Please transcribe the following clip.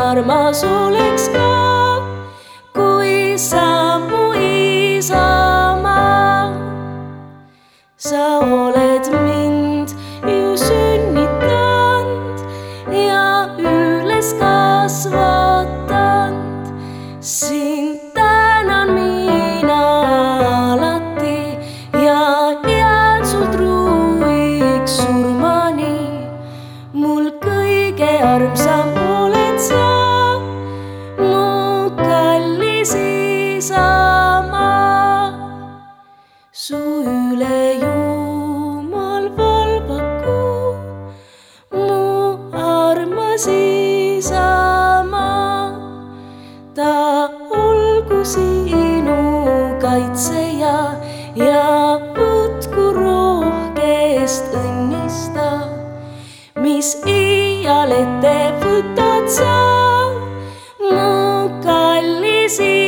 armas oleks ka, kui sa mu isamaa. Sa oled mind ju sünnitanud ja üles kasvatanud. Sind tänan mina alati ja jään su truuiks surmani. Mul kõige armsam oled sa, mu kallis isamaa. Su üle Jumal valvaku, mu armas isamaa. Ta olgu sinu kaitseja ja võtku rohkest õnnista, mis iial ette võtad sa, mu kallis isamaa.